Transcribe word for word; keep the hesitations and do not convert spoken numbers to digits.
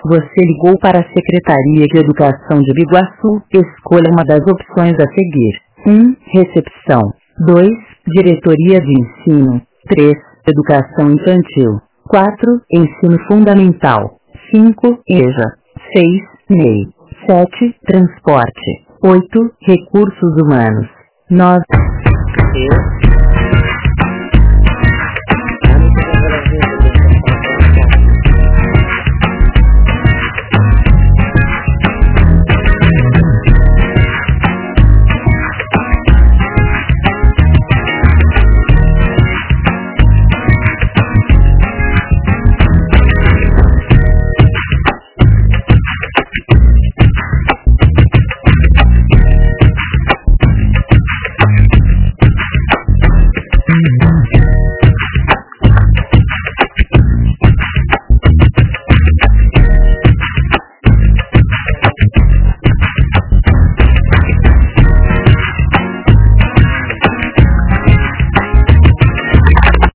Você ligou para a Secretaria de Educação de Biguaçu. Escolha uma das opções a seguir. um. Recepção. dois. Diretoria de Ensino. três. Educação Infantil. quatro. Ensino Fundamental. cinco. E J A. seis. M E I. sete. Transporte. oito. Recursos Humanos. nove.